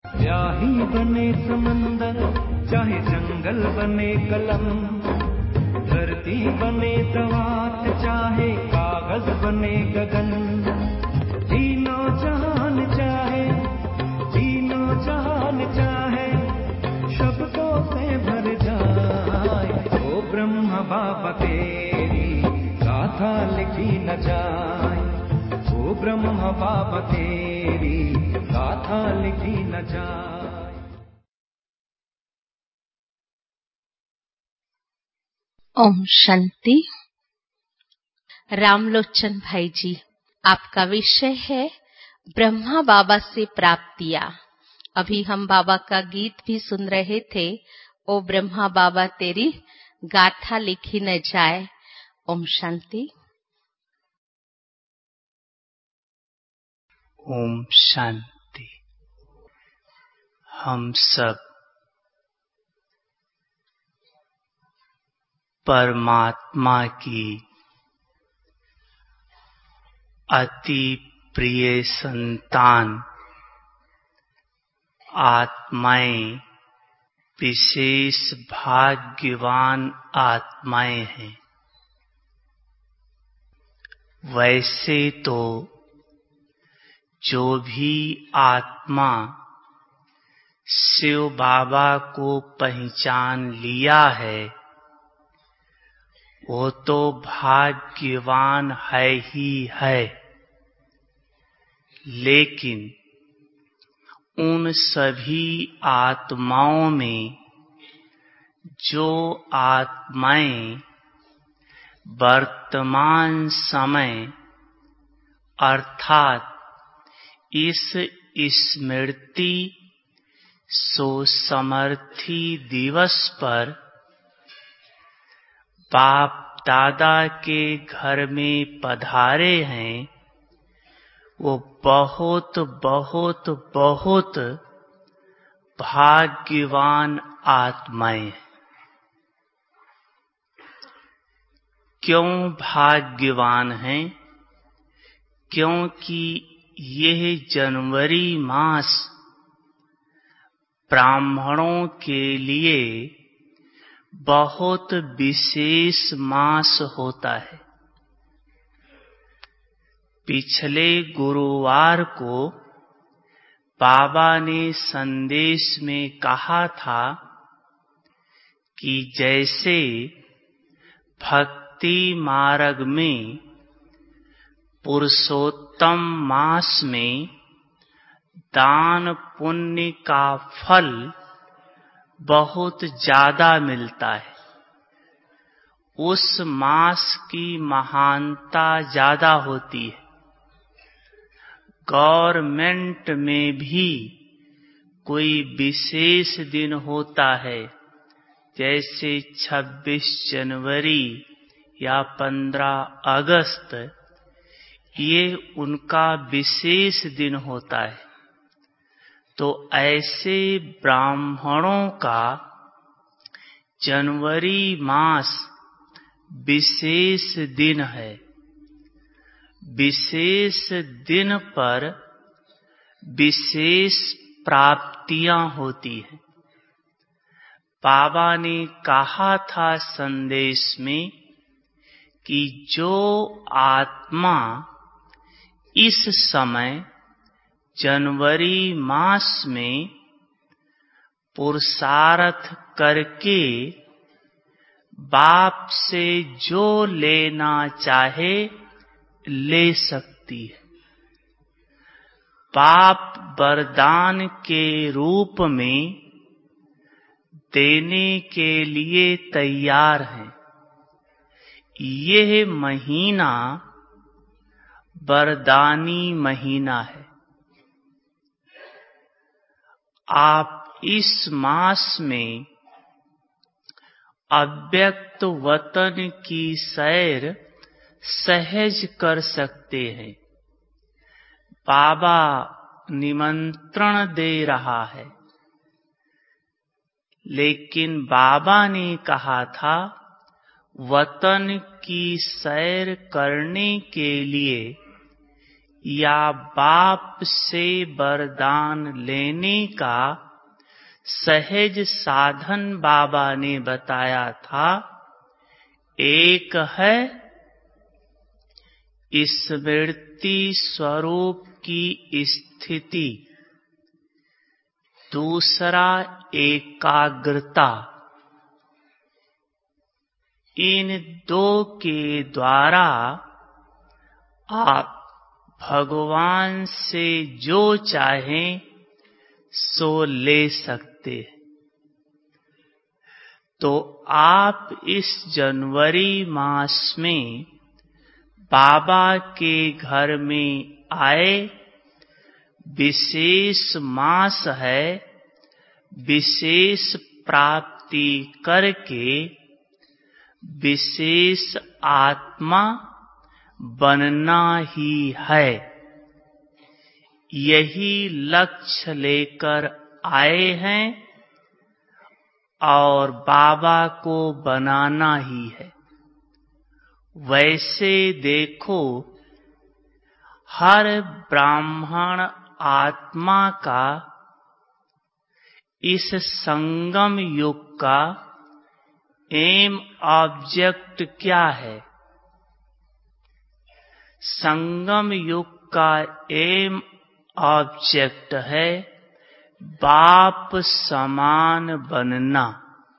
स्याही बने समंदर, चाहे जंगल बने कलम, धरती बने दवात, चाहे कागज बने गगन, तीनों जहान चाहे, तीनों जहान चाहे, शब्दों से भर जाए, ओ ब्रह्म बाबा तेरी गाथा लिखी न जाए, ओ ब्रह्म बाबा तेरी गाथा लिखी न जाए। ओम शांति। रामलोचन भाई जी, आपका विषय है ब्रह्मा बाबा से प्राप्तियां। अभी हम बाबा का गीत भी सुन रहे थे, ओ ब्रह्मा बाबा तेरी गाथा लिखी न जाए। ओम शांति। ओम शांति। हम सब परमात्मा की अति प्रिय संतान आत्माएं, विशेष भाग्यवान आत्माएं हैं। वैसे तो जो भी आत्मा शिव बाबा को पहचान लिया है वो तो भाग्यवान है ही है, लेकिन उन सभी आत्माओं में जो आत्माएं वर्तमान समय अर्थात इस स्मृति सुसमर्थी दिवस पर बाप दादा के घर में पधारे हैं, वो बहुत बहुत बहुत भाग्यवान आत्माएं। क्यों भाग्यवान हैं? क्योंकि यह जनवरी मास ब्राह्मणों के लिए बहुत विशेष मास होता है। पिछले गुरुवार को बाबा ने संदेश में कहा था कि जैसे भक्ति मार्ग में पुरुषोत्तम मास में दान पुण्य का फल बहुत ज्यादा मिलता है, उस मास की महानता ज्यादा होती है। गवर्नमेंट में भी कोई विशेष दिन होता है, जैसे 26 जनवरी या 15 अगस्त, ये उनका विशेष दिन होता है। तो ऐसे ब्राह्मणों का जनवरी मास विशेष दिन है। विशेष दिन पर विशेष प्राप्तियां होती हैं। बाबा ने कहा था संदेश में कि जो आत्मा इस समय जनवरी मास में पुरुषार्थ करके बाप से जो लेना चाहे ले सकती है। बाप वरदान के रूप में देने के लिए तैयार हैं। यह महीना वरदानी महीना है। आप इस मास में अव्यक्त वतन की सैर सहज कर सकते हैं। बाबा निमंत्रण दे रहा है, लेकिन बाबा ने कहा था वतन की सैर करने के लिए या बाप से वरदान लेने का सहज साधन बाबा ने बताया था। एक है स्मृति स्वरूप की स्थिति, दूसरा एकाग्रता। इन दो के द्वारा आप भगवान से जो चाहें सो ले सकते हैं। तो आप इस जनवरी मास में बाबा के घर में आए। विशेष मास है, विशेष प्राप्ति करके विशेष आत्मा बनना ही है। यही लक्ष्य लेकर आए हैं और बाबा को बनाना ही है। वैसे देखो, हर ब्राह्मण आत्मा का इस संगम युग का एम ऑब्जेक्ट क्या है? संगम युग का एम ऑब्जेक्ट है बाप समान बनना।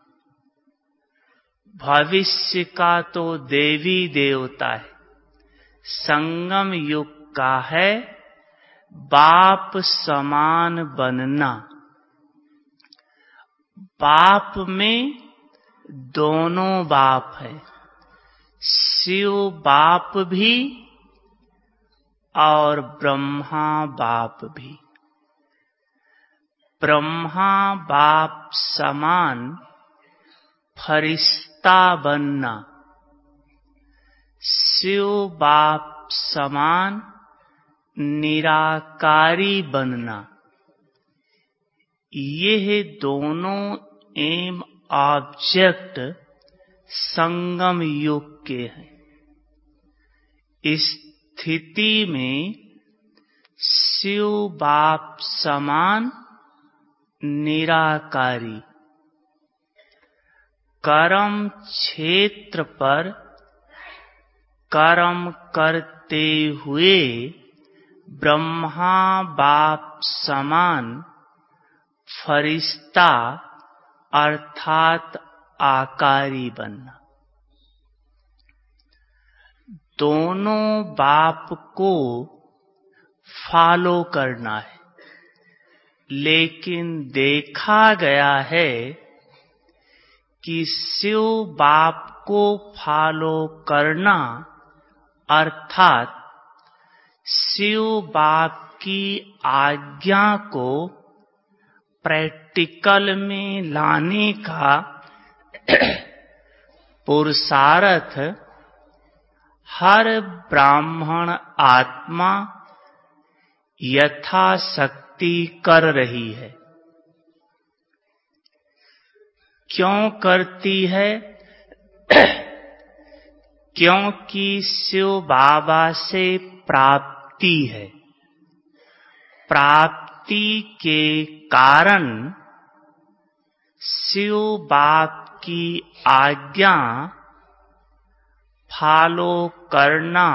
भविष्य का तो देवी देवता है, संगम युग का है बाप समान बनना। बाप में दोनों बाप है, शिव बाप भी और ब्रह्मा बाप भी। ब्रह्मा बाप समान फरिश्ता बनना, शिव बाप समान निराकारी बनना। यह दोनों एम ऑब्जेक्ट संगम युग के हैं। इस स्थिति में शिव बाप समान निराकारी, कर्म क्षेत्र पर कर्म करते हुए ब्रह्मा बाप समान फरिश्ता अर्थात आकारी बनना। दोनों बाप को फॉलो करना है, लेकिन देखा गया है कि शिव बाप को फॉलो करना अर्थात शिव बाप की आज्ञा को प्रैक्टिकल में लाने का पुरुषार्थ हर ब्राह्मण आत्मा यथाशक्ति कर रही है। क्यों करती है? क्योंकि शिव बाबा से प्राप्ति है। प्राप्ति के कारण शिव बाप की आज्ञा फॉलो करना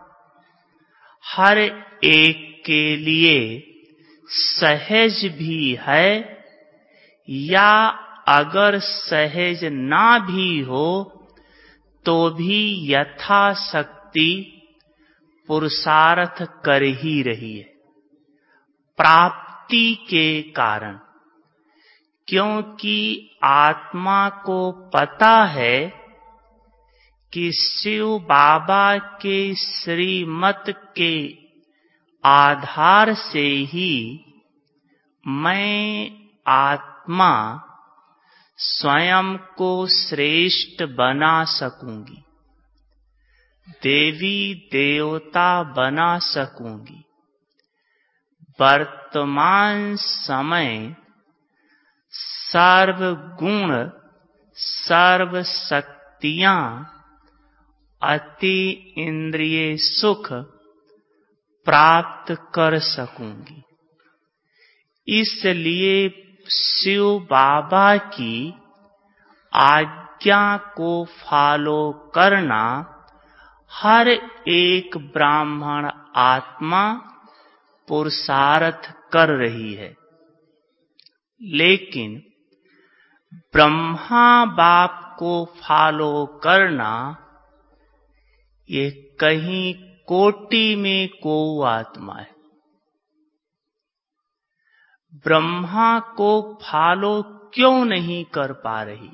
हर एक के लिए सहज भी है, या अगर सहज ना भी हो तो भी यथाशक्ति पुरुषार्थ कर ही रही है प्राप्ति के कारण। क्योंकि आत्मा को पता है कि शिव बाबा के श्रीमत के आधार से ही मैं आत्मा स्वयं को श्रेष्ठ बना सकूंगी, देवी देवता बना सकूंगी। वर्तमान समय सर्व गुण सर्व शक्तियां अति इंद्रिय सुख प्राप्त कर सकूंगी। इसलिए शिव बाबा की आज्ञा को फॉलो करना हर एक ब्राह्मण आत्मा पुरुषार्थ कर रही है। लेकिन ब्रह्मा बाप को फॉलो करना ये कहीं कोटि में को आत्मा है। ब्रह्मा को फॉलो क्यों नहीं कर पा रही?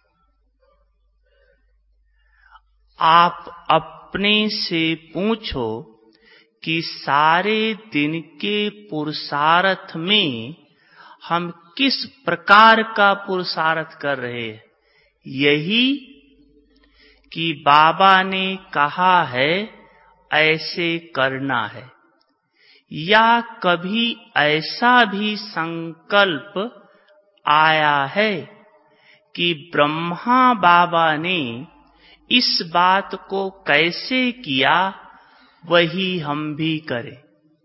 आप अपने से पूछो कि सारे दिन के पुरुषार्थ में हम किस प्रकार का पुरुषार्थ कर रहे हैं? यही कि बाबा ने कहा है ऐसे करना है, या कभी ऐसा भी संकल्प आया है कि ब्रह्मा बाबा ने इस बात को कैसे किया वही हम भी करें?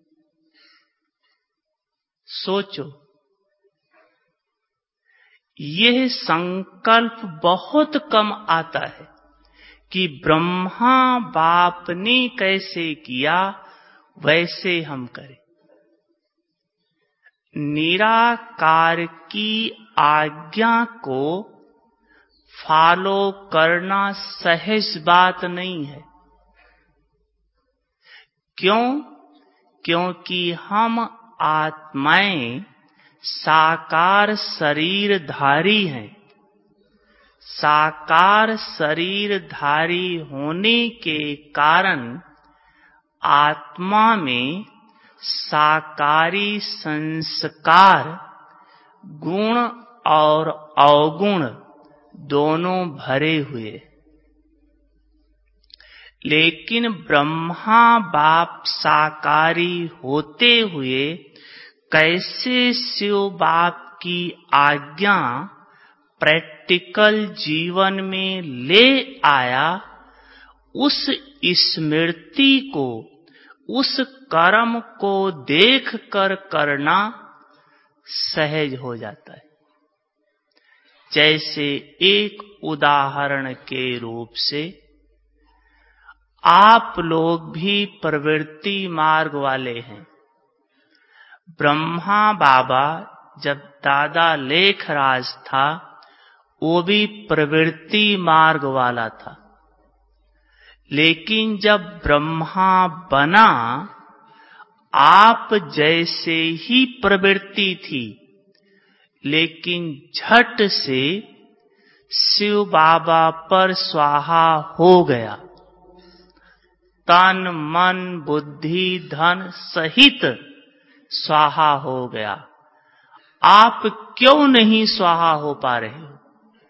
सोचो, यह संकल्प बहुत कम आता है कि ब्रह्मा बाप ने कैसे किया वैसे हम करें। निराकार की आज्ञा को फॉलो करना सहज बात नहीं है। क्यों? क्योंकि हम आत्माएं साकार शरीरधारी हैं। साकार शरीरधारी होने के कारण आत्मा में साकारी संस्कार गुण और अवगुण दोनों भरे हुए। लेकिन ब्रह्मा बाप साकारी होते हुए कैसे शिव बाप की आज्ञा प्रैक्टिकल जीवन में ले आया, उस स्मृति को, उस कर्म को देख कर करना सहज हो जाता है। जैसे एक उदाहरण के रूप से आप लोग भी प्रवृत्ति मार्ग वाले हैं। ब्रह्मा बाबा जब दादा लेखराज था वो भी प्रवृत्ति मार्ग वाला था। लेकिन जब ब्रह्मा बना आप जैसे ही प्रवृत्ति थी, लेकिन झट से शिव बाबा पर स्वाहा हो गया। तन मन बुद्धि धन सहित स्वाहा हो गया। आप क्यों नहीं स्वाहा हो पा रहे हो?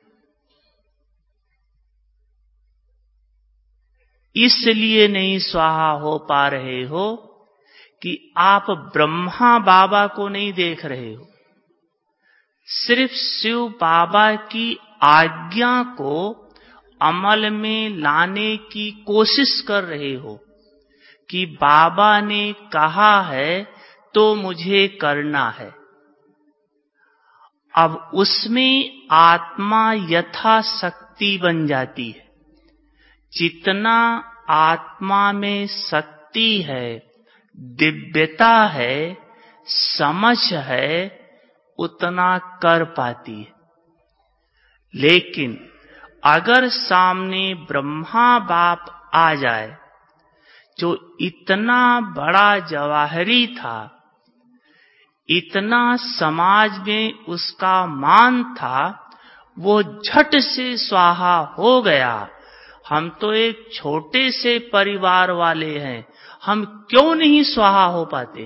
इसलिए नहीं स्वाहा हो पा रहे हो कि आप ब्रह्मा बाबा को नहीं देख रहे हो। सिर्फ शिव बाबा की आज्ञा को अमल में लाने की कोशिश कर रहे हो कि बाबा ने कहा है तो मुझे करना है। अब उसमें आत्मा यथाशक्ति बन जाती है। जितना आत्मा में शक्ति है, दिव्यता है, समझ है, उतना कर पाती है। लेकिन अगर सामने ब्रह्मा बाप आ जाए जो इतना बड़ा जवाहरी था, इतना समाज में उसका मान था, वो झट से स्वाहा हो गया। हम तो एक छोटे से परिवार वाले हैं, हम क्यों नहीं स्वाहा हो पाते?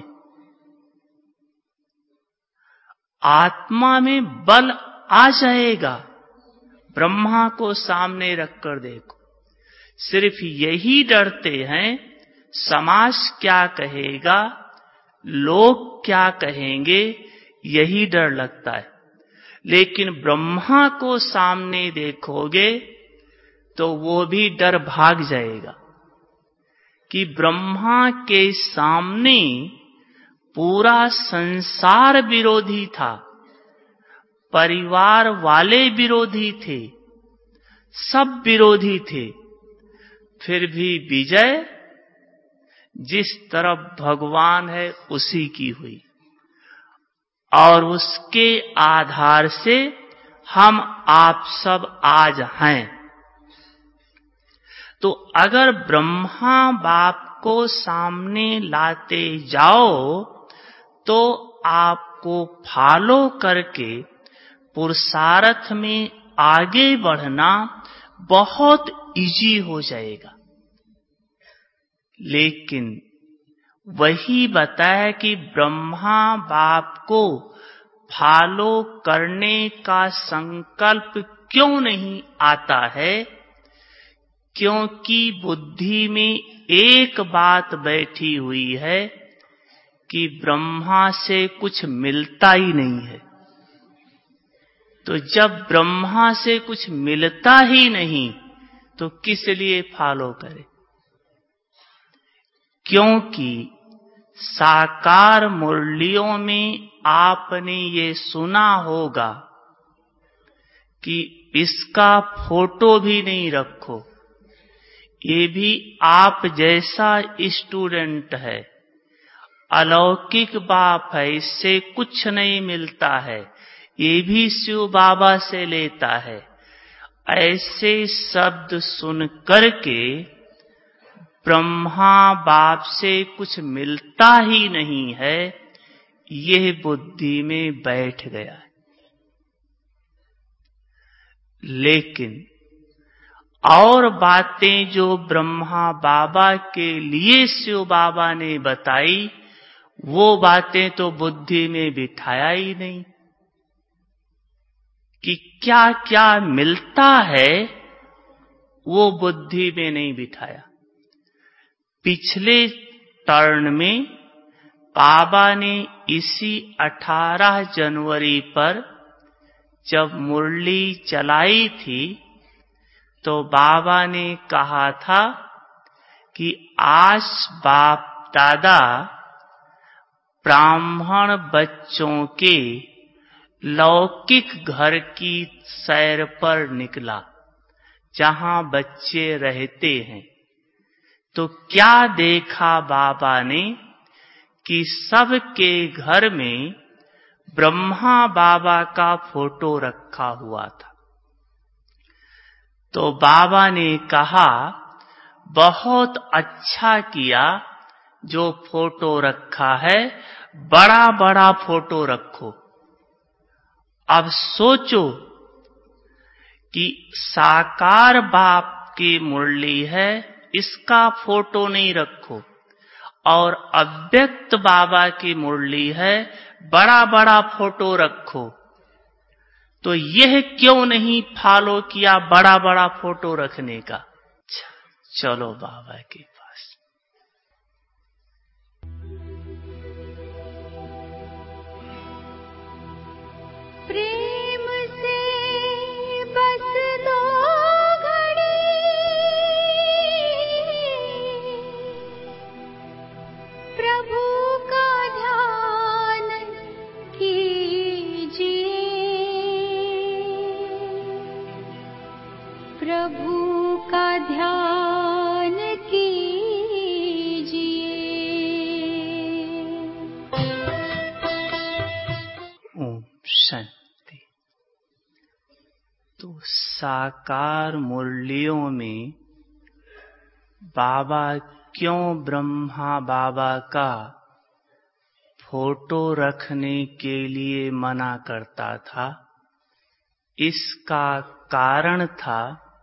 आत्मा में बल आ जाएगा। ब्रह्मा को सामने रखकर देखो। सिर्फ यही डरते हैं समाज क्या कहेगा, लोग क्या कहेंगे, यही डर लगता है। लेकिन ब्रह्मा को सामने देखोगे तो वो भी डर भाग जाएगा कि ब्रह्मा के सामने पूरा संसार विरोधी था, परिवार वाले विरोधी थे, सब विरोधी थे, फिर भी विजय जिस तरफ भगवान है उसी की हुई। और उसके आधार से हम आप सब आज हैं। तो अगर ब्रह्मा बाप को सामने लाते जाओ तो आपको फॉलो करके पुरुषार्थ में आगे बढ़ना बहुत इजी हो जाएगा। लेकिन वही बताया कि ब्रह्मा बाप को फॉलो करने का संकल्प क्यों नहीं आता है? क्योंकि बुद्धि में एक बात बैठी हुई है कि ब्रह्मा से कुछ मिलता ही नहीं है। तो जब ब्रह्मा से कुछ मिलता ही नहीं तो किस लिए फॉलो करे? क्योंकि साकार मुरलियों में आपने ये सुना होगा कि इसका फोटो भी नहीं रखो, ये भी आप जैसा स्टूडेंट है, अलौकिक बाप है, इससे कुछ नहीं मिलता है, ये भी शिव बाबा से लेता है। ऐसे शब्द सुन करके ब्रह्मा बाप से कुछ मिलता ही नहीं है, यह बुद्धि में बैठ गया है। लेकिन और बातें जो ब्रह्मा बाबा के लिए शिव बाबा ने बताई, वो बातें तो बुद्धि में बिठाया ही नहीं कि क्या क्या मिलता है, वो बुद्धि में नहीं बिठाया। पिछले टर्न में बाबा ने इसी 18 जनवरी पर जब मुरली चलाई थी तो बाबा ने कहा था कि आज बाप दादा ब्राह्मण बच्चों के लौकिक घर की सैर पर निकला, जहां बच्चे रहते हैं। तो क्या देखा बाबा ने कि सबके घर में ब्रह्मा बाबा का फोटो रखा हुआ था। तो बाबा ने कहा, बहुत अच्छा किया जो फोटो रखा है, बड़ा बड़ा फोटो रखो। अब सोचो कि साकार बाप की मुरली है, इसका फोटो नहीं रखो, और अव्यक्त बाबा की मुरली है, बड़ा बड़ा फोटो रखो। तो यह क्यों नहीं फॉलो किया बड़ा बड़ा फोटो रखने का? चलो बाबा के पास। प्रेम से बस दो घड़ी प्रभु का ध्यान कीजिए, प्रभु का ध्यान कीजिए। ओम शांति। तो साकार मुरलियों में बाबा क्यों ब्रह्मा बाबा का फोटो रखने के लिए मना करता था? इसका कारण था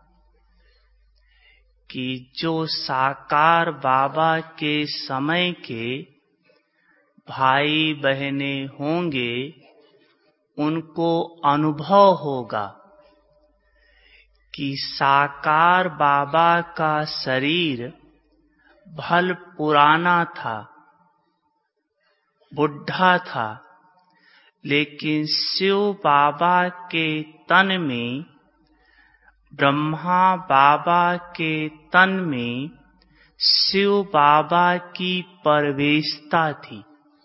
कि जो साकार बाबा के समय के भाई बहने होंगे, उनको अनुभव होगा कि साकार बाबा का शरीर भल पुराना था, बुढ़ा था, लेकिन शिव बाबा के तन में, ब्रह्मा बाबा के तन में शिव बाबा की परवेशता थी।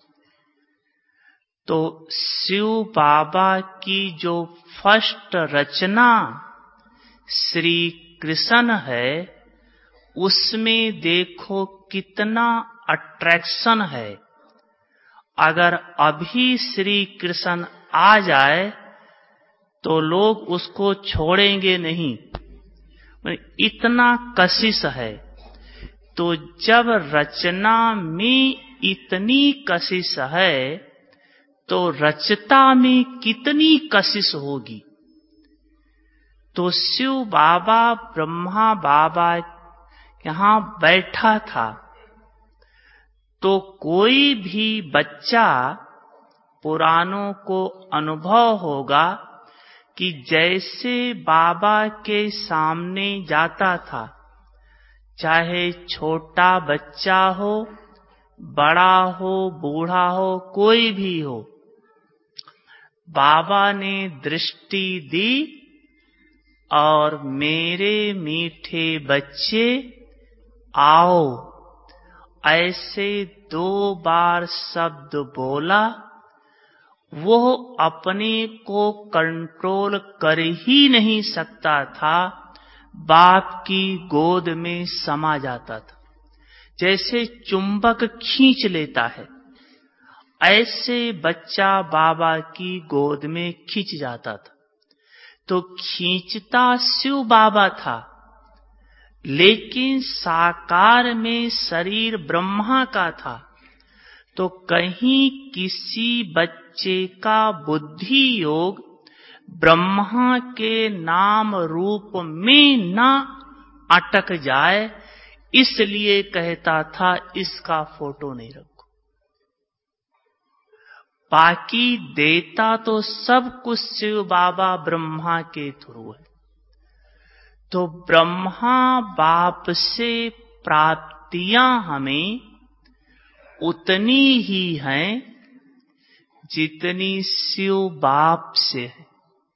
तो शिव बाबा की जो फर्स्ट रचना श्री कृष्ण है, उसमें देखो कितना अट्रैक्शन है। अगर अभी श्री कृष्ण आ जाए तो लोग उसको छोड़ेंगे नहीं, इतना कशिश है। तो जब रचना में इतनी कशिश है तो रचता में कितनी कशिश होगी। तो शिव बाबा ब्रह्मा बाबा यहां बैठा था, तो कोई भी बच्चा पुराणों को अनुभव होगा कि जैसे बाबा के सामने जाता था, चाहे छोटा बच्चा हो, बड़ा हो, बूढ़ा हो, कोई भी हो, बाबा ने दृष्टि दी और मेरे मीठे बच्चे आओ, ऐसे 2 बार शब्द बोला। वो अपने को कंट्रोल कर ही नहीं सकता था, बाप की गोद में समा जाता था। जैसे चुंबक खींच लेता है, ऐसे बच्चा बाबा की गोद में खींच जाता था। तो खींचता शिव बाबा था, लेकिन साकार में शरीर ब्रह्मा का था। तो कहीं किसी बच्चे का बुद्धि योग ब्रह्मा के नाम रूप में न अटक जाए, इसलिए कहता था इसका फोटो नहीं रखो। बाकी देता तो सब कुछ शिव बाबा ब्रह्मा के थ्रू है। तो ब्रह्मा बाप से प्राप्तियां हमें उतनी ही हैं जितनी शिव बाप से है।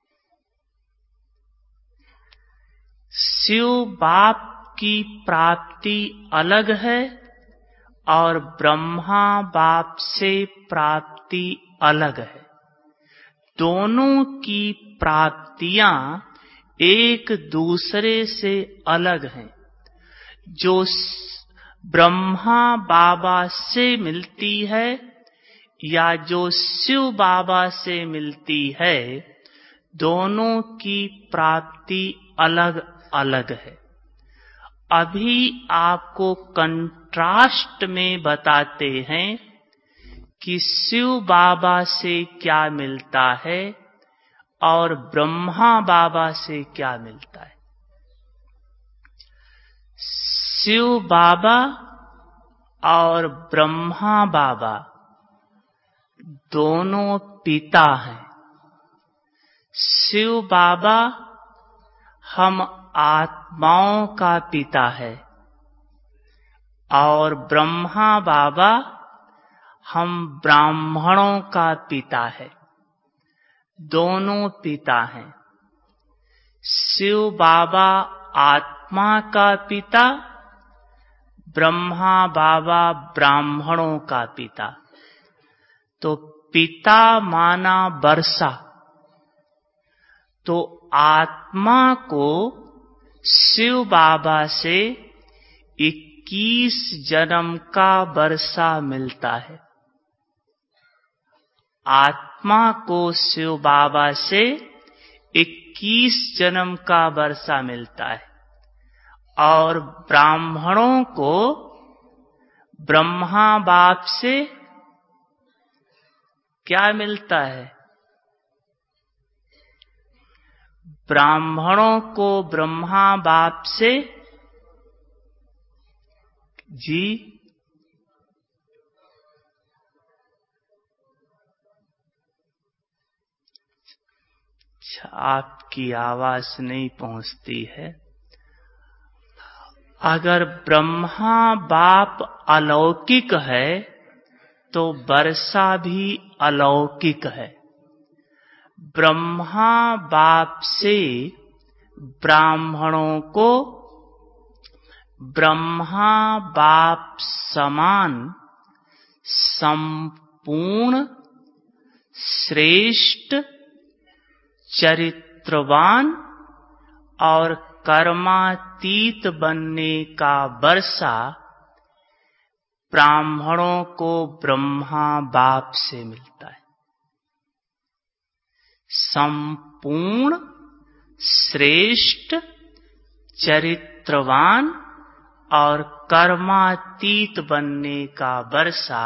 शिव बाप की प्राप्ति अलग है और ब्रह्मा बाप से प्राप्ति अलग है। दोनों की प्राप्तियां एक दूसरे से अलग हैं। जो ब्रह्मा बाबा से मिलती है या जो शिव बाबा से मिलती है, दोनों की प्राप्ति अलग अलग है। अभी आपको कंट्रास्ट में बताते हैं कि शिव बाबा से क्या मिलता है और ब्रह्मा बाबा से क्या मिलता है। शिव बाबा और ब्रह्मा बाबा दोनों पिता हैं। शिव बाबा हम आत्माओं का पिता है और ब्रह्मा बाबा हम ब्राह्मणों का पिता है। दोनों पिता हैं। शिव बाबा आत्मा का पिता, ब्रह्मा बाबा ब्राह्मणों का पिता। तो पिता माना वर्षा। तो आत्मा को शिव बाबा से 21 जन्म का वर्षा मिलता है। आत्मा को शिव बाबा से 21 जन्म का वर्षा मिलता है और ब्राह्मणों को ब्रह्मा बाप से क्या मिलता है? ब्राह्मणों को ब्रह्मा बाप से जी आपकी आवाज नहीं पहुंचती है। अगर ब्रह्मा बाप अलौकिक है तो वर्षा भी अलौकिक है। ब्रह्मा बाप से ब्राह्मणों को ब्रह्मा बाप समान संपूर्ण श्रेष्ठ चरित्रवान और कर्मातीत बनने का वर्षा ब्राह्मणों को ब्रह्मा बाप से मिलता है। संपूर्ण श्रेष्ठ चरित्रवान और कर्मातीत बनने का वर्षा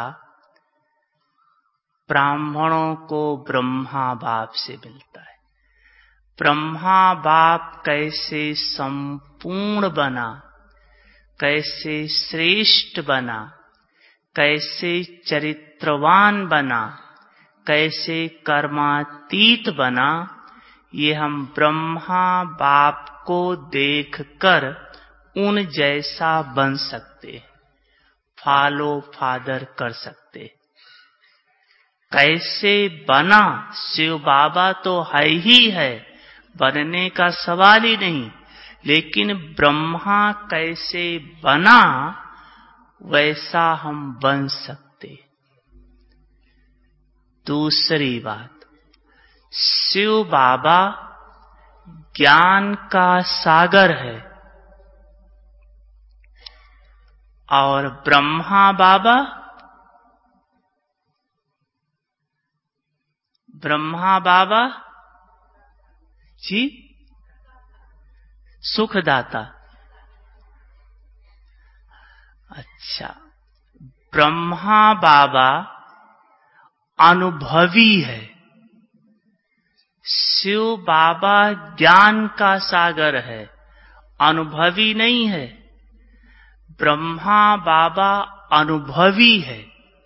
ब्राह्मणों को ब्रह्मा बाप से मिलता है। ब्रह्मा बाप कैसे संपूर्ण बना, कैसे श्रेष्ठ बना, कैसे चरित्रवान बना, कैसे कर्मातीत बना, ये हम ब्रह्मा बाप को देखकर उन जैसा बन सकते, फॉलो फादर कर सकते। कैसे बना, शिव बाबा तो है ही है, बनने का सवाल ही नहीं, लेकिन ब्रह्मा कैसे बना वैसा हम बन सकते। दूसरी बात, शिव बाबा ज्ञान का सागर है और ब्रह्मा बाबा जी सुखदाता। अच्छा, ब्रह्मा बाबा अनुभवी है, शिव बाबा ज्ञान का सागर है, अनुभवी नहीं है। ब्रह्मा बाबा अनुभवी है।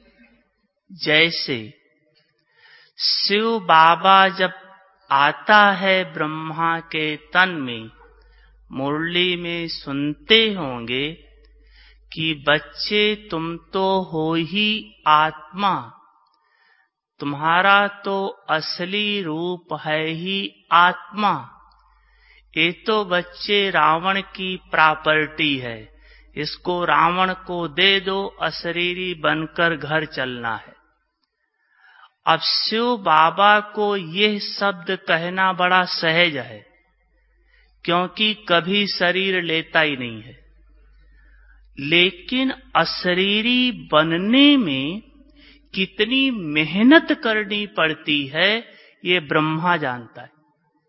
जैसे शिव बाबा जब आता है ब्रह्मा के तन में, मुरली में सुनते होंगे कि बच्चे तुम तो हो ही आत्मा, तुम्हारा तो असली रूप है ही आत्मा। ये तो बच्चे रावण की प्रॉपर्टी है, इसको रावण को दे दो, अशरीरी बनकर घर चलना है। अब शिव बाबा को यह शब्द कहना बड़ा सहज है, क्योंकि कभी शरीर लेता ही नहीं है। लेकिन अशरीरी बनने में कितनी मेहनत करनी पड़ती है, ये ब्रह्मा जानता है।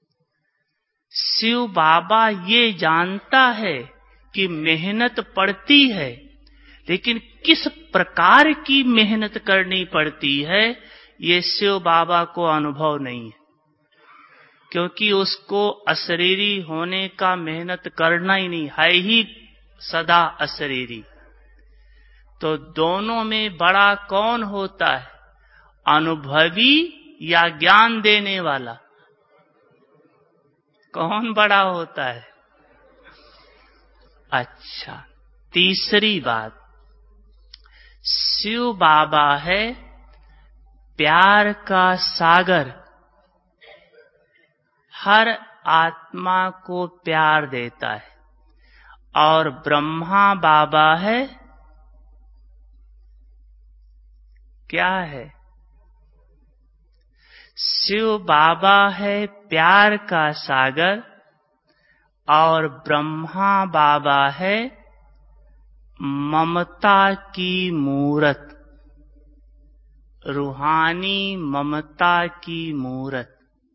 शिव बाबा ये जानता है कि मेहनत पड़ती है, लेकिन किस प्रकार की मेहनत करनी पड़ती है ये शिव बाबा को अनुभव नहीं है, क्योंकि उसको अशरीरी होने का मेहनत करना ही नहीं है, ही सदा अशरीरी। तो दोनों में बड़ा कौन होता है, अनुभवी या ज्ञान देने वाला? कौन बड़ा होता है? अच्छा, तीसरी बात, शिव बाबा है प्यार का सागर, हर आत्मा को प्यार देता है। और ब्रह्मा बाबा है क्या है? शिव बाबा है प्यार का सागर और ब्रह्मा बाबा है ममता की मूरत, रूहानी ममता की मूरत।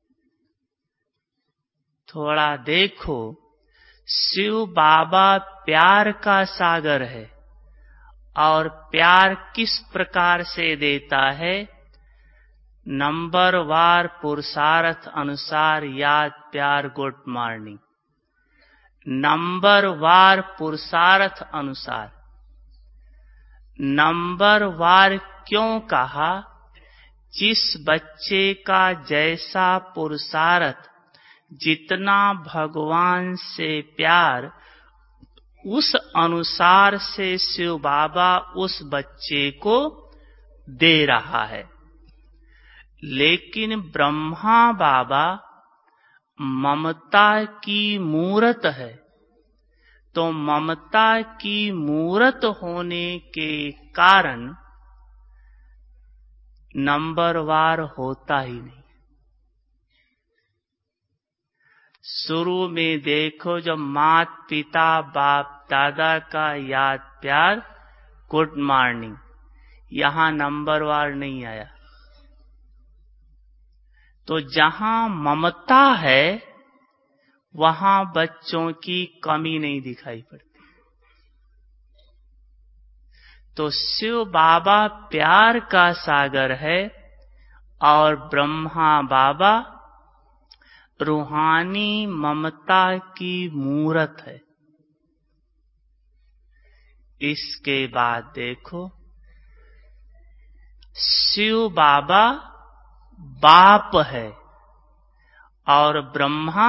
थोड़ा देखो, शिव बाबा प्यार का सागर है और प्यार किस प्रकार से देता है? नंबरवार पुरुषार्थ अनुसार याद प्यार गुड मॉर्निंग, नंबरवार पुरुषार्थ अनुसार। नंबरवार क्यों कहा? जिस बच्चे का जैसा पुरुषार्थ, जितना भगवान से प्यार, उस अनुसार से शिव बाबा उस बच्चे को दे रहा है। लेकिन ब्रह्मा बाबा ममता की मूरत है, तो ममता की मूरत होने के कारण नंबरवार होता ही नहीं। शुरू में देखो जब मात पिता बाप दादा का याद प्यार गुड मॉर्निंग, यहां नंबरवार नहीं आया। तो जहां ममता है वहां बच्चों की कमी नहीं दिखाई पड़ती। तो शिव बाबा प्यार का सागर है और ब्रह्मा बाबा रूहानी ममता की मूरत है। इसके बाद देखो शिव बाबा बाप है और ब्रह्मा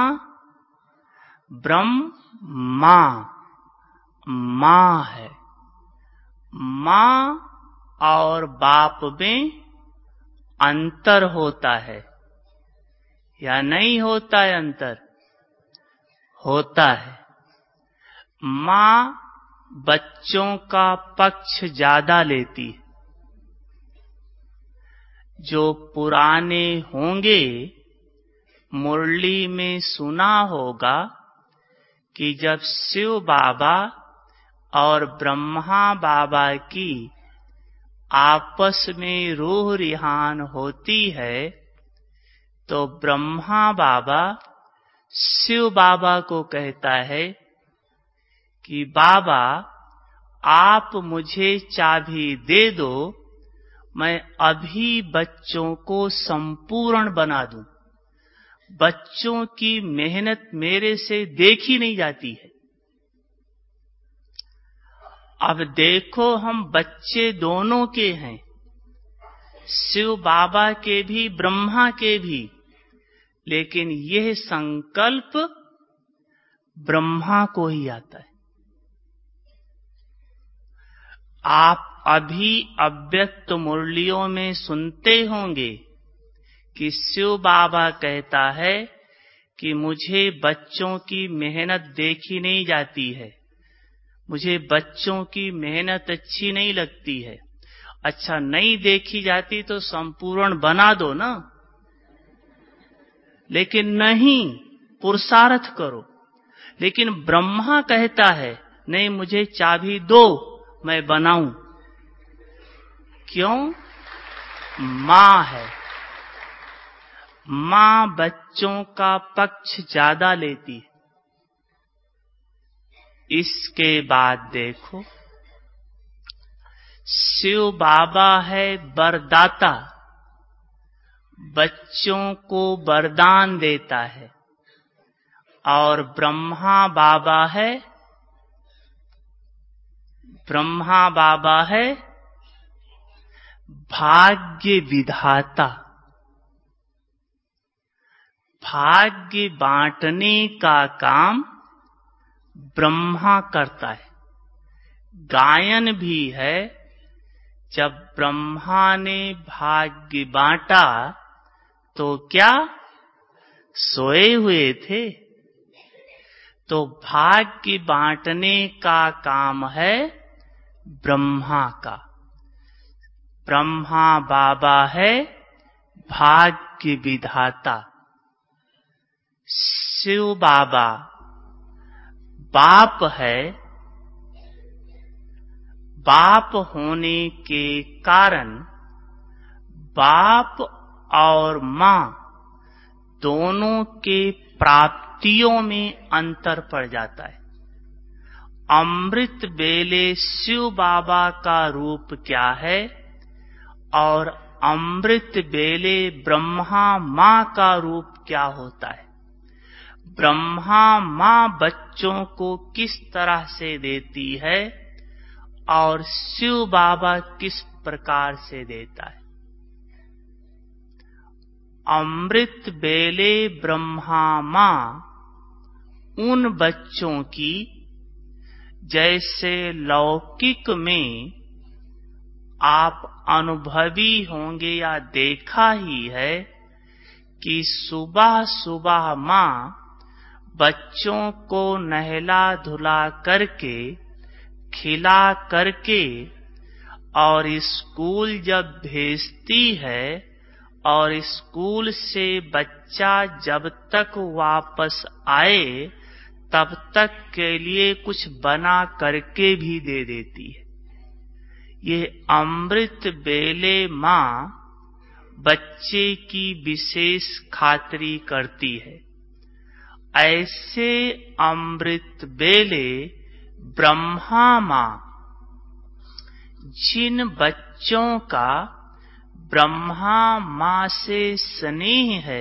मां है। मां और बाप में अंतर होता है या नहीं होता है? अंतर होता है। मां बच्चों का पक्ष ज्यादा लेती है। जो पुराने होंगे मुरली में सुना होगा कि जब शिव बाबा और ब्रह्मा बाबा की आपस में रूह रिहान होती है तो ब्रह्मा बाबा शिव बाबा को कहता है कि बाबा आप मुझे चाबी दे दो, मैं अभी बच्चों को संपूर्ण बना दूं। बच्चों की मेहनत मेरे से देखी नहीं जाती है। अब देखो हम बच्चे दोनों के हैं, शिव बाबा के भी ब्रह्मा के भी, लेकिन यह संकल्प ब्रह्मा को ही आता है। आप अभी अव्यक्त मुरलियों में सुनते होंगे कि शिव बाबा कहता है कि मुझे बच्चों की मेहनत देखी नहीं जाती है, मुझे बच्चों की मेहनत अच्छी नहीं लगती है। अच्छा नहीं देखी जाती तो संपूर्ण बना दो ना, लेकिन नहीं, पुरुषार्थ करो। लेकिन ब्रह्मा कहता है नहीं, मुझे चाबी दो, मैं बनाऊं। क्यों? मां है। मां बच्चों का पक्ष ज्यादा लेती है। इसके बाद देखो शिव बाबा है वरदाता, बच्चों को वरदान देता है, और ब्रह्मा बाबा है भाग्य विधाता। भाग्य बांटने का काम ब्रह्मा करता है। गायन भी है, जब ब्रह्मा ने भाग्य बांटा तो क्या सोए हुए थे? तो भाग्य बांटने का काम है ब्रह्मा का। ब्रह्मा बाबा है भाग्य विधाता। शिव बाबा बाप है। बाप होने के कारण बाप और मां दोनों के प्राप्तियों में अंतर पड़ जाता है। अमृत बेले शिव बाबा का रूप क्या है और अमृत बेले ब्रह्मा मां का रूप क्या होता है? ब्रह्मा मां बच्चों को किस तरह से देती है और शिव बाबा किस प्रकार से देता है? अमृत बेले ब्रह्मा मां उन बच्चों की, जैसे लौकिक में आप अनुभवी होंगे या देखा ही है कि सुबह सुबह मां बच्चों को नहला धुला करके, खिला करके और स्कूल जब भेजती है और स्कूल से बच्चा जब तक वापस आए तब तक के लिए कुछ बना करके भी दे देती है। ये अमृत बेले माँ बच्चे की विशेष खातिरी करती है। ऐसे अमृत बेले ब्रह्मा माँ जिन बच्चों का ब्रह्मा माँ से स्नेह है,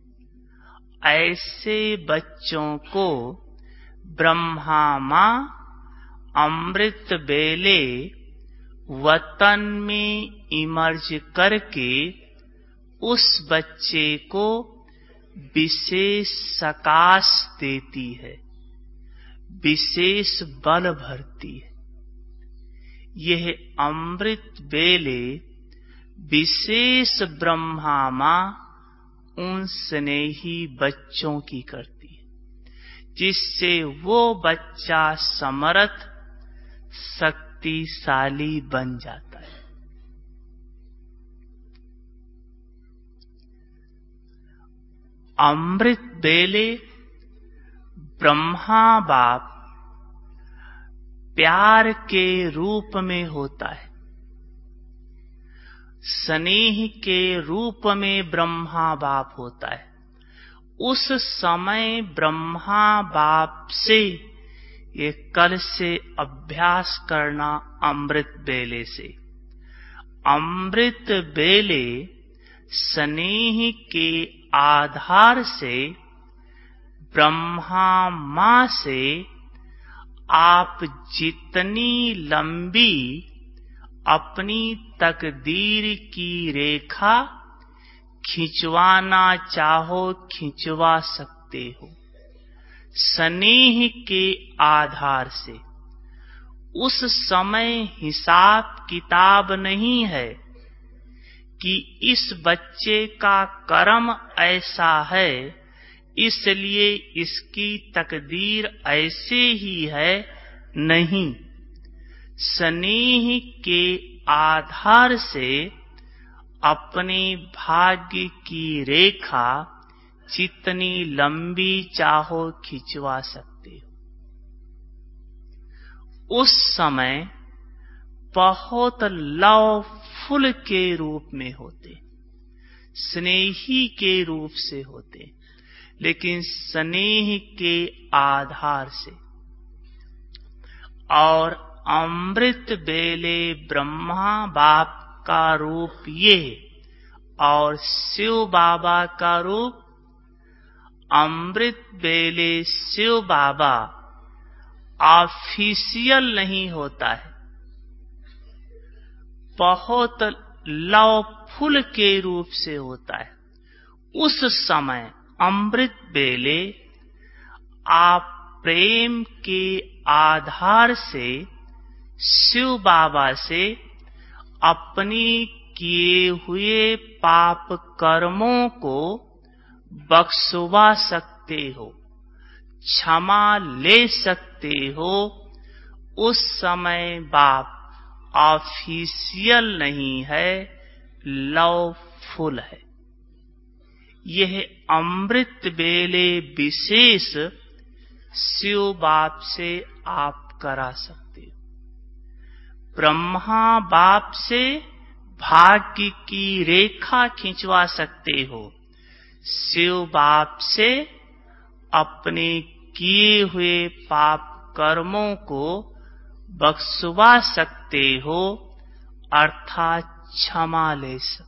ऐसे बच्चों को ब्रह्मा माँ अमृत बेले वतन में इमर्ज करके उस बच्चे को विशेष सकाश देती है, विशेष बल भरती है। यह अमृत बेले विशेष ब्रह्मा माँ उन स्नेही बच्चों की करती है, जिससे वो बच्चा समर्थ शक्तिशाली बन जाता है। अमृत बेले ब्रह्मा बाप प्यार के रूप में होता है, स्नेह के रूप में ब्रह्मा बाप होता है। उस समय ब्रह्मा बाप से ये कल से अभ्यास करना अमृत बेले से। अमृत बेले स्नेह के आधार से ब्रह्मा माँ से आप जितनी लंबी अपनी तकदीर की रेखा खिंचवाना चाहो खिंचवा सकते हो। स्नेह के आधार से उस समय हिसाब किताब नहीं है कि इस बच्चे का कर्म ऐसा है इसलिए इसकी तकदीर ऐसे ही है, नहीं। स्नेह के आधार से अपने भाग्य की रेखा जितनी लंबी चाहो खिंचवा सकते हो। उस समय बहुत लवफुल के रूप में होते, स्नेही के रूप से होते, लेकिन स्नेह के आधार से। और अमृत बेले ब्रह्मा बाप का रूप ये और शिव बाबा का रूप। अमृत बेले शिव बाबा ऑफिशियल नहीं होता है, बहुत लवफुल के रूप से होता है। उस समय अमृत बेले आप प्रेम के आधार से शिव बाबा से अपनी किए हुए पाप कर्मों को बख्शवा सकते हो, क्षमा ले सकते हो। उस समय बाप ऑफिशियल नहीं है, लवफुल है। यह अमृत बेले विशेष शिव बाप से आप करा सकते हो। ब्रह्मा बाप से भाग्य की रेखा खिंचवा सकते हो, शिव बाप से अपने किए हुए पाप कर्मों को बख्शवा सकते हो, अर्थात क्षमा ले सकते।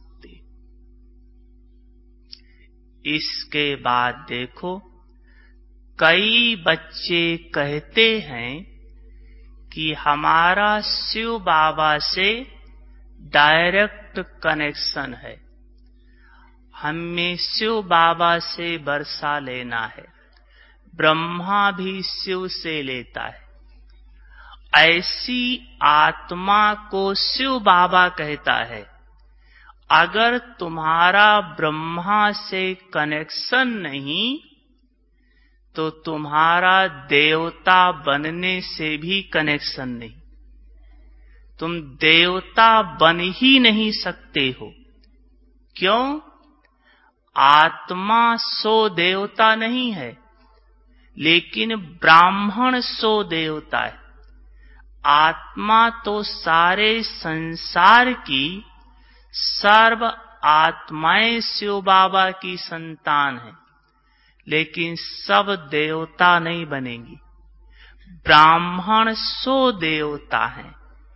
इसके बाद देखो, कई बच्चे कहते हैं कि हमारा शिव बाबा से डायरेक्ट कनेक्शन है, हमें शिव बाबा से वर्षा लेना है, ब्रह्मा भी शिव से लेता है। ऐसी आत्मा को शिव बाबा कहता है, अगर तुम्हारा ब्रह्मा से कनेक्शन नहीं तो तुम्हारा देवता बनने से भी कनेक्शन नहीं। तुम देवता बन ही नहीं सकते हो। क्यों? आत्मा सो देवता नहीं है, लेकिन ब्राह्मण सो देवता है। आत्मा तो सारे संसार की सर्व आत्माएं शिव बाबा की संतान है, लेकिन सब देवता नहीं बनेंगी। ब्राह्मण सो देवता है।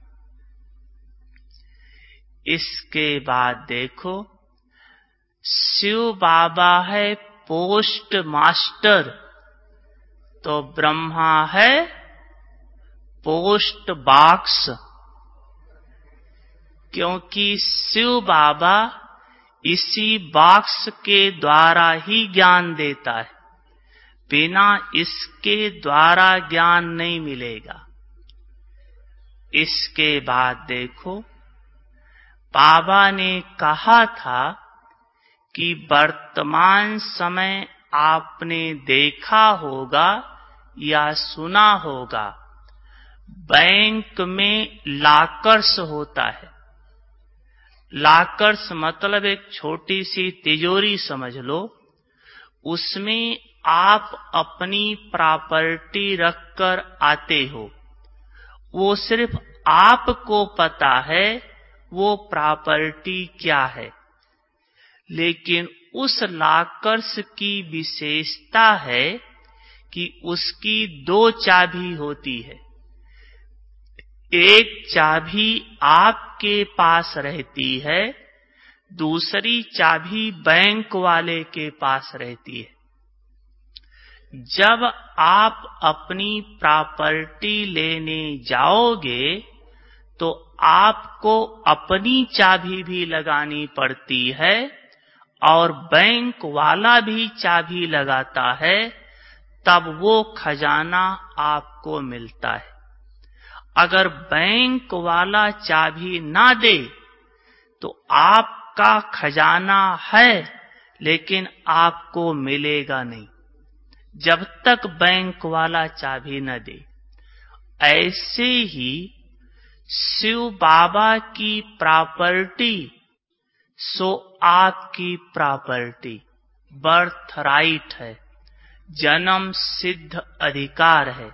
इसके बाद देखो, शिव बाबा है पोस्ट मास्टर, तो ब्रह्मा है पोस्ट बॉक्स। क्योंकि शिव बाबा इसी बॉक्स के द्वारा ही ज्ञान देता है, बिना इसके द्वारा ज्ञान नहीं मिलेगा। इसके बाद देखो, बाबा ने कहा था कि वर्तमान समय आपने देखा होगा या सुना होगा, बैंक में लॉकर्स होता है। लॉकर्स मतलब एक छोटी सी तिजोरी समझ लो। उसमें आप अपनी प्रॉपर्टी रखकर आते हो। वो सिर्फ आपको पता है वो प्रॉपर्टी क्या है। लेकिन उस लॉकर्स की विशेषता है कि उसकी 2 चाबी होती है। एक चाबी आपके पास रहती है, दूसरी चाबी बैंक वाले के पास रहती है। जब आप अपनी प्रॉपर्टी लेने जाओगे तो आपको अपनी चाबी भी लगानी पड़ती है और बैंक वाला भी चाबी लगाता है, तब वो खजाना आपको मिलता है। अगर बैंक वाला चाबी ना दे तो आपका खजाना है, लेकिन आपको मिलेगा नहीं, जब तक बैंक वाला चाबी न दे। ऐसे ही शिव बाबा की प्रॉपर्टी सो आपकी प्रॉपर्टी, बर्थ राइट है, जन्म सिद्ध अधिकार है।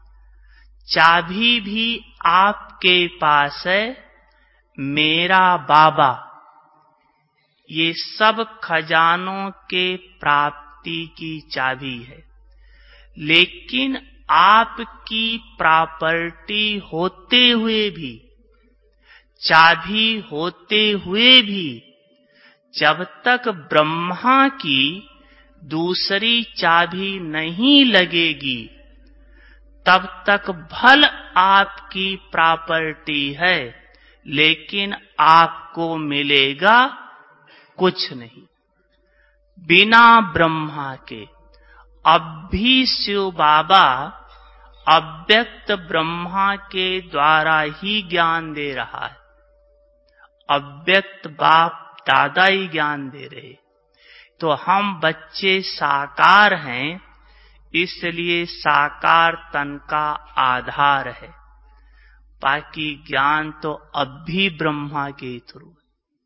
चाबी भी आपके पास है, मेरा बाबा। ये सब खजानों के प्राप्ति की चाबी है। लेकिन आपकी प्रॉपर्टी होते हुए भी, चाबी होते हुए भी, जब तक ब्रह्मा की दूसरी चाबी नहीं लगेगी, तब तक भल आपकी प्रॉपर्टी है, लेकिन आपको मिलेगा कुछ नहीं। बिना ब्रह्मा के अब भी शिव बाबा अव्यक्त ब्रह्मा के द्वारा ही ज्ञान दे रहा है। अव्यक्त बाप दादा ही ज्ञान दे रहे। तो हम बच्चे साकार हैं, इसलिए साकार तन का आधार है। बाकी ज्ञान तो अब भी ब्रह्मा के थ्रू है।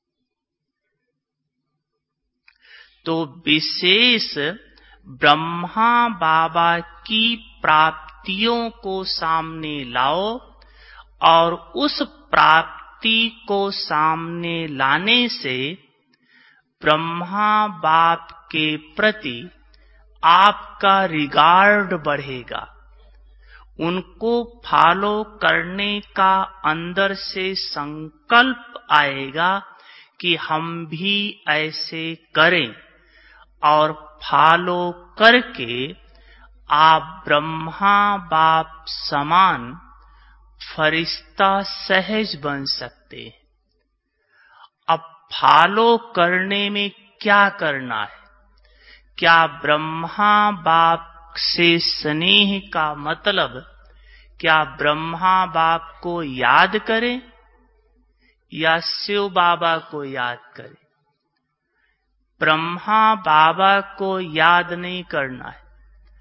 तो विशेष ब्रह्मा बाबा की प्राप्तियों को सामने लाओ और उस प्राप्ति को सामने लाने से ब्रह्मा बाप के प्रति आपका रिगार्ड बढ़ेगा। उनको फॉलो करने का अंदर से संकल्प आएगा कि हम भी ऐसे करें, और फॉलो करके आप ब्रह्मा बाप समान फरिश्ता सहज बन सकते हैं। अब फॉलो करने में क्या करना है? क्या ब्रह्मा बाप से स्नेह का मतलब क्या ब्रह्मा बाप को याद करें या शिव बाबा को याद करें? ब्रह्मा बाबा को याद नहीं करना है,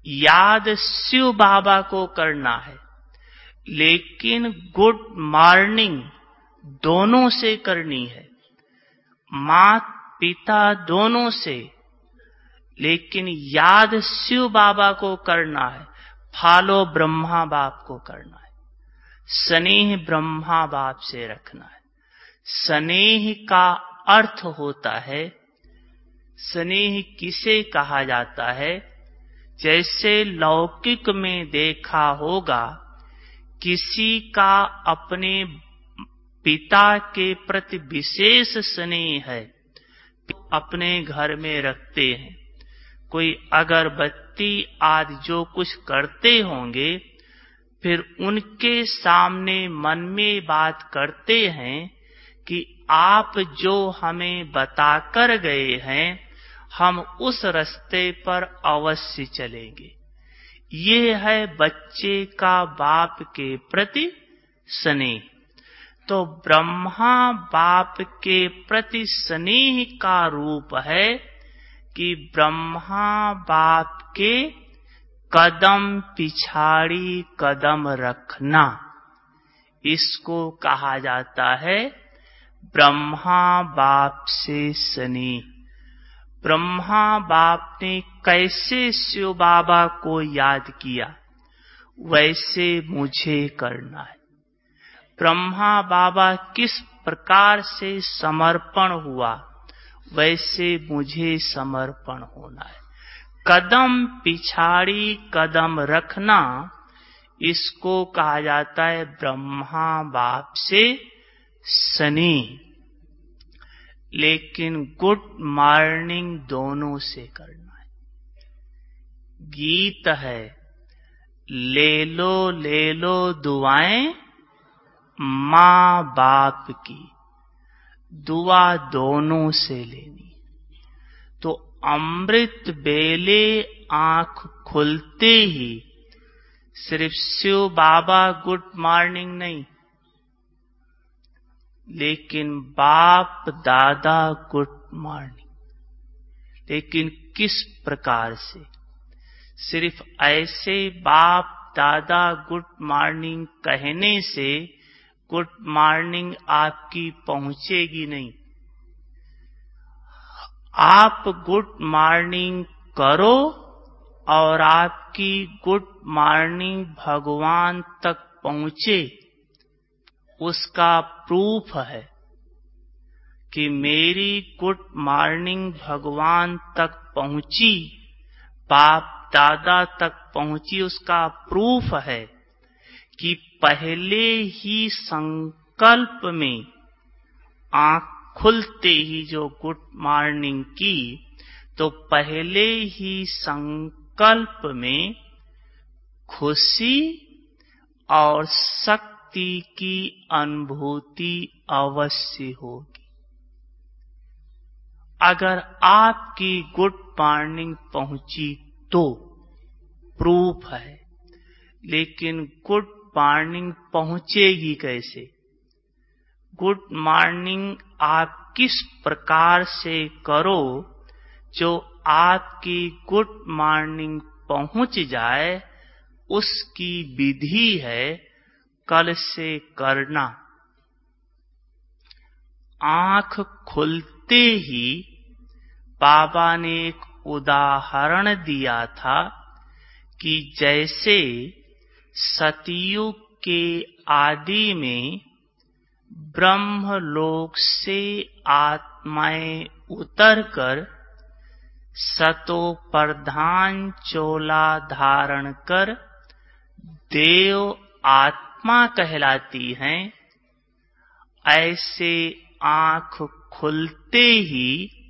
याद शिव बाबा को करना है, लेकिन गुड मॉर्निंग दोनों से करनी है, माता पिता दोनों से, लेकिन याद शिव बाबा को करना है, फॉलो ब्रह्मा बाप को करना है, स्नेह ब्रह्मा बाप से रखना है। स्नेह का अर्थ होता है, स्नेह किसे कहा जाता है? जैसे लौकिक में देखा होगा, किसी का अपने पिता के प्रति विशेष स्नेह है, अपने घर में रखते हैं। कोई अगरबत्ती आदि जो कुछ करते होंगे, फिर उनके सामने मन में बात करते हैं कि आप जो हमें बताकर गए हैं, हम उस रास्ते पर अवश्य चलेंगे। ये है बच्चे का बाप के प्रति स्नेह। तो ब्रह्मा बाप के प्रति स्नेह का रूप है कि ब्रह्मा बाप के कदम पिछाड़ी कदम रखना, इसको कहा जाता है ब्रह्मा बाप से स्नेह। ब्रह्मा बाप ने कैसे शिव बाबा को याद किया, वैसे मुझे करना है। ब्रह्मा बाबा किस प्रकार से समर्पण हुआ, वैसे मुझे समर्पण होना है। कदम पिछाड़ी कदम रखना, इसको कहा जाता है ब्रह्मा बाप से स्नेह। लेकिन गुड मॉर्निंग दोनों से करना है। गीत है, ले लो दुआएं माँ बाप की, दुआ दोनों से लेनी। तो अमृत बेले आंख खुलते ही सिर्फ शिव बाबा गुड मॉर्निंग नहीं, लेकिन बाप दादा गुड मॉर्निंग। लेकिन किस प्रकार से? सिर्फ ऐसे बाप दादा गुड मॉर्निंग कहने से गुड मॉर्निंग आपकी पहुंचेगी नहीं। आप गुड मॉर्निंग करो और आपकी गुड मॉर्निंग भगवान तक पहुंचे, उसका प्रूफ है कि मेरी गुड मॉर्निंग भगवान तक पहुंची, बाप दादा तक पहुंची। उसका प्रूफ है कि पहले ही संकल्प में आंख खुलते ही जो गुड मॉर्निंग की, तो पहले ही संकल्प में खुशी और शक्ति की अनुभूति अवश्य होगी। अगर आपकी गुड मॉर्निंग पहुंची तो प्रूफ है, लेकिन गुड मॉर्निंग पहुंचेगी कैसे? गुड मॉर्निंग आप किस प्रकार से करो जो आपकी गुड मॉर्निंग पहुंच जाए, उसकी विधि है कल से करना। आंख खुलते ही बाबा ने एक उदाहरण दिया था कि जैसे सतयुग के आदि में ब्रह्मलोक से आत्माएं उतरकर सतो प्रधान चोला धारण कर देव आत्मा कहलाती हैं, ऐसे आंख खुलते ही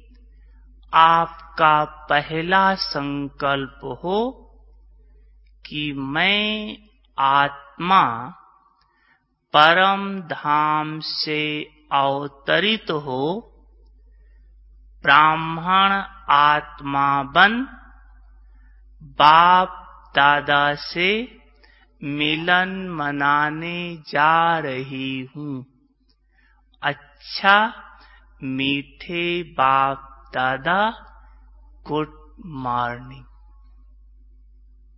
आपका पहला संकल्प हो कि मैं आत्मा परम धाम से अवतरित हो ब्राह्मण आत्मा बन बाप दादा से मिलन मनाने जा रही हूँ। अच्छा मीठे बाप दादा गुड मॉर्निंग।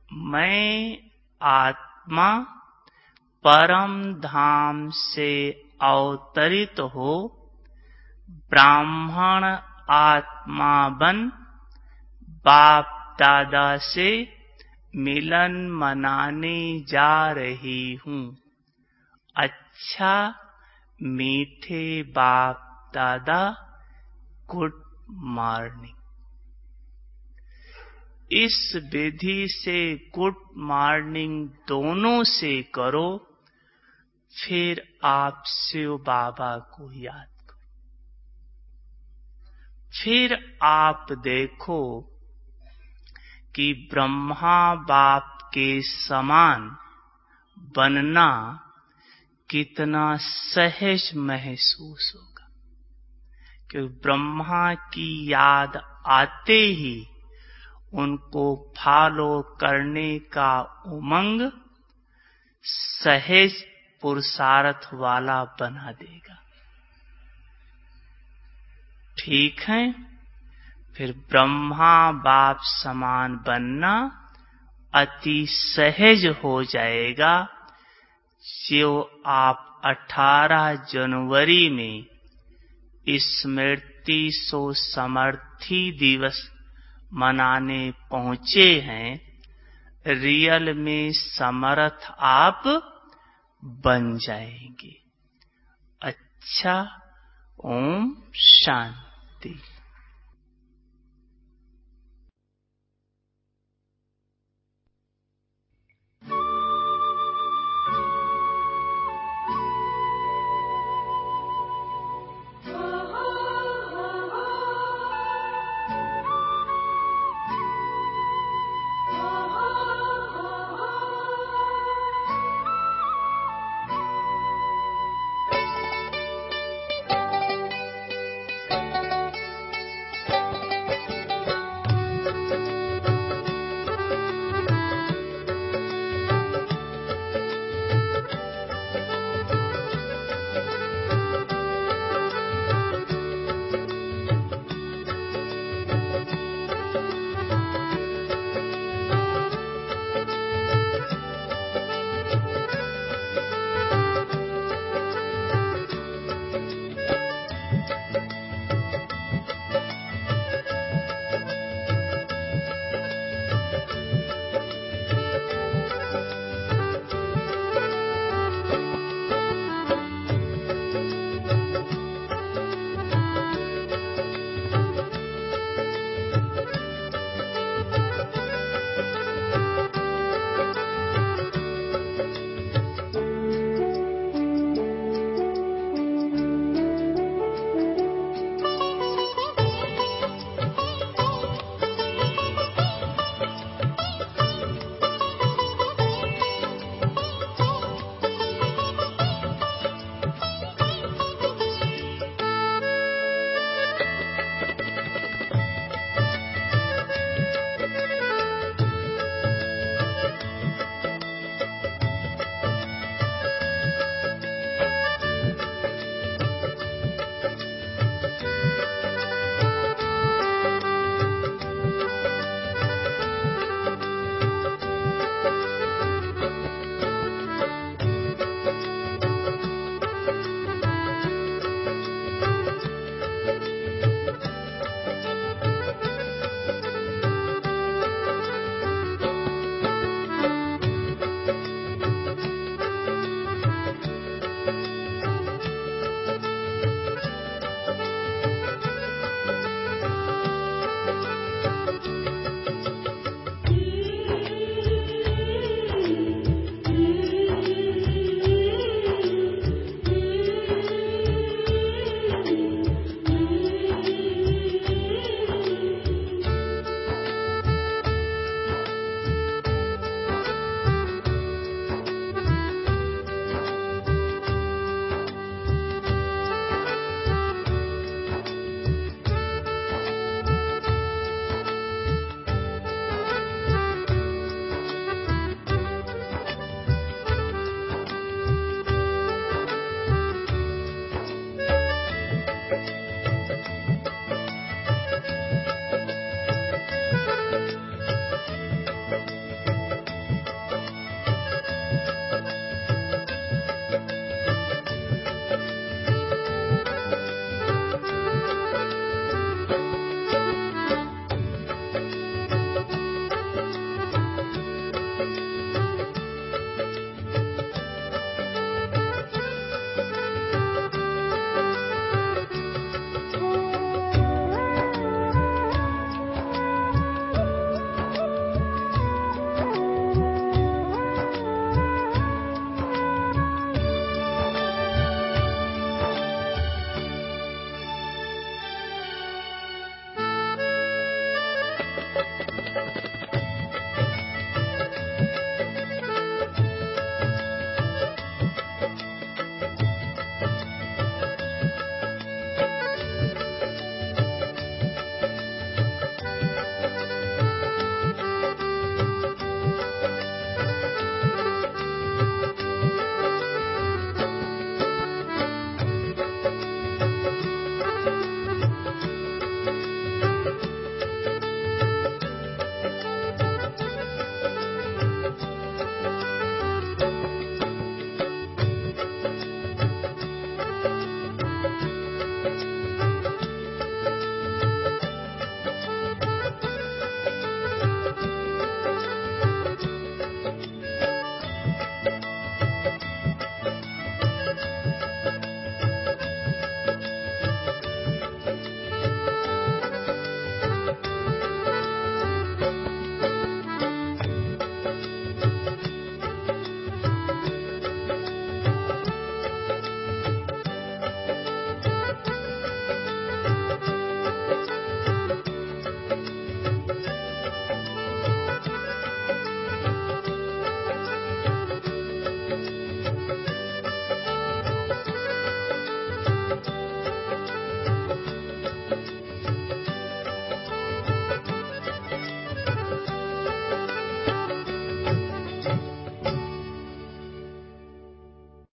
मैं आत्मा परम धाम से अवतरित हो ब्राह्मण आत्मा बन बाप दादा से मिलन मनाने जा रही हूँ। अच्छा मीठे बाप दादा, गुड मॉर्निंग। इस विधि से गुड मॉर्निंग दोनों से करो, फिर आप शिव बाबा को याद करो। फिर आप देखो कि ब्रह्मा बाप के समान बनना कितना सहज महसूस होगा। क्योंकि ब्रह्मा की याद आते ही उनको फॉलो करने का उमंग सहज पुरुषार्थ वाला बना देगा। ठीक है, फिर ब्रह्मा बाप समान बनना अति सहज हो जाएगा। जो आप 18 जनवरी में स्मृति सो समर्थी दिवस मनाने पहुंचे हैं, रियल में समर्थ आप बन जाएंगे। अच्छा, ओम शांति।